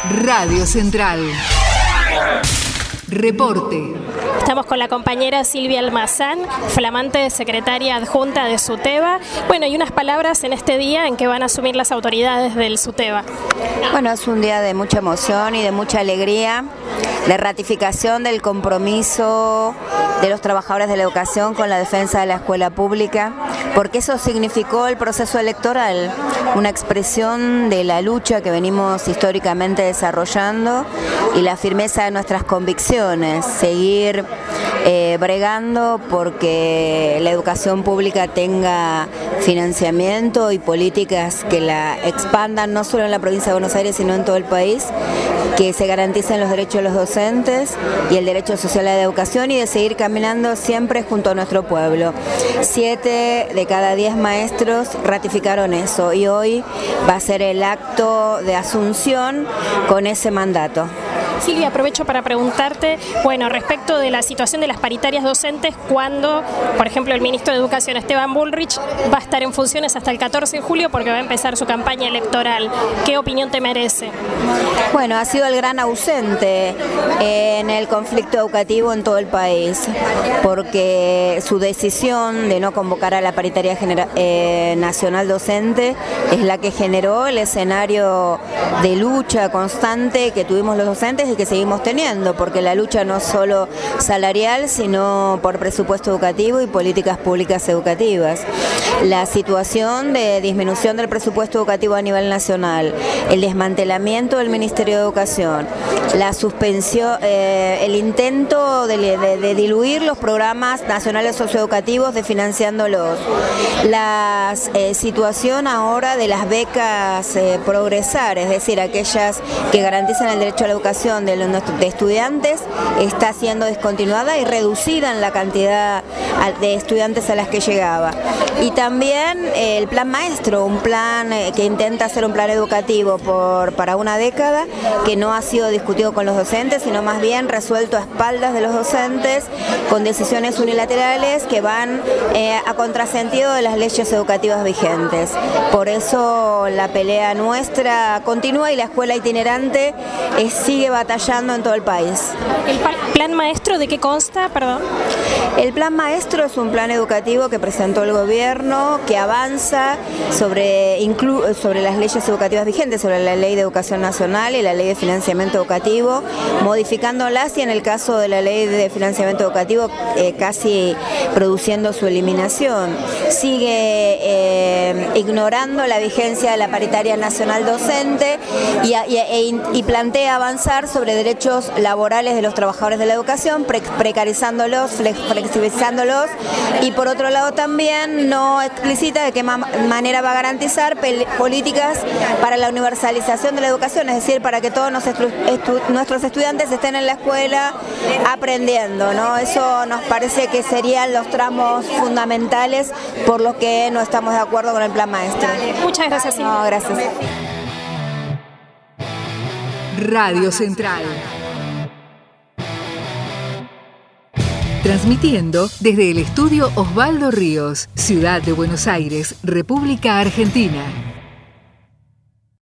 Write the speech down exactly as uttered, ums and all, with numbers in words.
Radio Central. Reporte. Estamos con la compañera Silvia Almazán, flamante secretaria adjunta de SUTEBA. Bueno, y unas palabras en este día en que van a asumir las autoridades del SUTEBA. Bueno, es un día de mucha emoción y de mucha alegría, de ratificación del compromiso de los trabajadores de la educación con la defensa de la escuela pública, porque eso significó el proceso electoral, una expresión de la lucha que venimos históricamente desarrollando y la firmeza de nuestras convicciones, seguir eh, bregando porque la educación pública tenga financiamiento y políticas que la expandan no solo en la provincia de Buenos Aires sino en todo el país, que se garanticen los derechos de los docentes y el derecho social a la educación y de seguir caminando siempre junto a nuestro pueblo. Siete de cada diez maestros ratificaron eso y hoy va a ser el acto de asunción con ese mandato. Silvia, aprovecho para preguntarte, bueno, respecto de la situación de las paritarias docentes, cuando, por ejemplo, el ministro de Educación, Esteban Bullrich, va a estar en funciones hasta el catorce de julio porque va a empezar su campaña electoral. ¿Qué opinión te merece? Bueno, ha sido el gran ausente en el conflicto educativo en todo el país, porque su decisión de no convocar a la paritaria genera- eh, nacional docente es la que generó el escenario de lucha constante que tuvimos los docentes y que seguimos teniendo, porque la lucha no es solo salarial, sino por presupuesto educativo y políticas públicas educativas. La situación de disminución del presupuesto educativo a nivel nacional, el desmantelamiento del Ministerio de Educación, la suspensión, eh, el intento de, de, de diluir los programas nacionales socioeducativos desfinanciándolos, la eh, situación ahora de las becas eh, Progresar, es decir, aquellas que garantizan el derecho a la educación de, los, de estudiantes, está siendo descontinuada y reducida en la cantidad de estudiantes a las que llegaba. Y también eh, el plan maestro, un plan eh, que intenta ser un plan educativo por, para una década, que no ha sido discutido con los docentes, sino más bien resuelto a espaldas de los docentes, con decisiones unilaterales que van eh, a contrasentido de las leyes educativas vigentes. Por eso la pelea nuestra continúa y la escuela itinerante eh, sigue batallando en todo el país. ¿El plan maestro de qué consta, perdón? El plan maestro es un plan educativo que presentó el gobierno, que avanza sobre, inclu- sobre las leyes educativas vigentes, sobre la Ley de Educación Nacional y la Ley de Financiamiento Educativo, modificándolas y en el caso de la Ley de Financiamiento Educativo eh, casi produciendo su eliminación. Sigue eh, ignorando la vigencia de la paritaria nacional docente y, y, y plantea avanzar sobre derechos laborales de los trabajadores de la educación, pre- precarizándolos, flexibilizándolos, y por otro lado también no explicita de qué ma- manera va a garantizar pel- políticas para la universalización de la educación, es decir, para que todos nos estu- estu- nuestros estudiantes estén en la escuela aprendiendo, ¿no? Eso nos parece que serían los tramos fundamentales por los que no estamos de acuerdo con el plan maestro. Muchas gracias, Silvia. No, gracias. Radio Central. Transmitiendo desde el estudio Osvaldo Ríos, Ciudad de Buenos Aires, República Argentina.